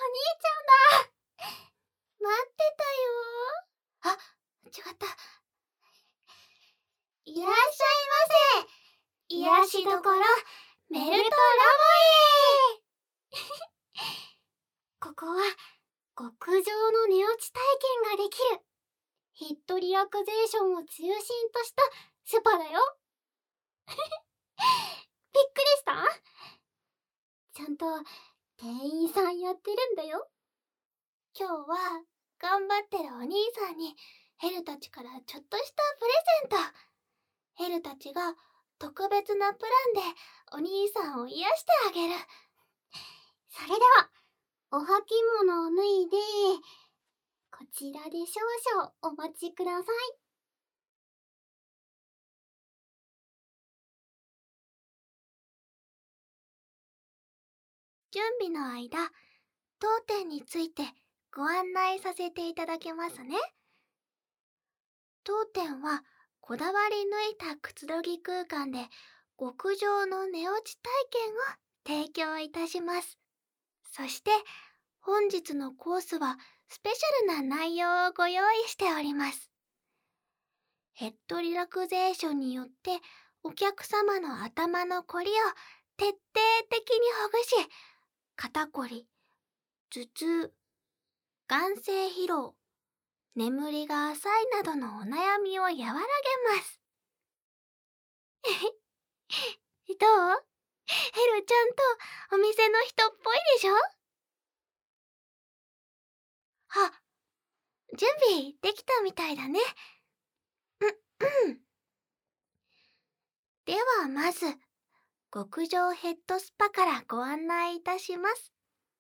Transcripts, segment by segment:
ちゃんだ。待ってたよ。あ、違った。いらっしゃいませ。癒しどころ、メルトラボへ。ここは、極上の寝落ち体験ができる、ヒットリラクゼーションを中心としたスパだよ。びっくりした？ちゃんと店員さんやってるんだよ。今日は頑張ってるお兄さんにヘルたちからちょっとしたプレゼント。ヘルたちが特別なプランでお兄さんを癒してあげる。それではお履物を脱いでこちらで少々お待ちください。準備の間、当店についてご案内させていただきますね。当店はこだわり抜いたくつろぎ空間で極上の寝落ち体験を提供いたします。そして本日のコースはスペシャルな内容をご用意しております。ヘッドリラクゼーションによってお客様の頭のこりを徹底的にほぐし、肩こり、頭痛、眼性疲労、眠りが浅いなどのお悩みを和らげます。どう？ヘルちゃんとお店の人っぽいでしょ？あ、準備できたみたいだね。ではまず、極上ヘッドスパからご案内いたします。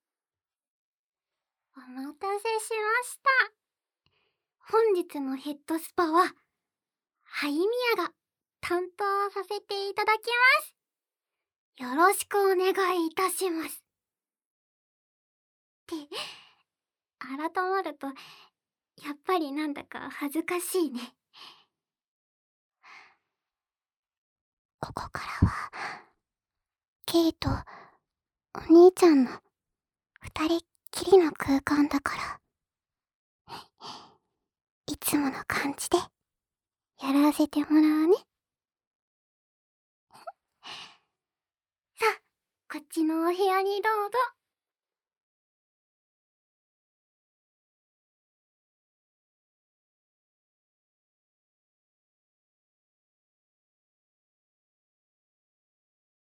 お待たせしました。本日のヘッドスパは、ハイミヤが担当させていただきます。よろしくお願いいたします。って、改まると、やっぱりなんだか恥ずかしいね。ここからは、ケイとお兄ちゃんの二人っきりの空間だから、いつもの感じでやらせてもらうね。さあ、こっちのお部屋にどうぞ。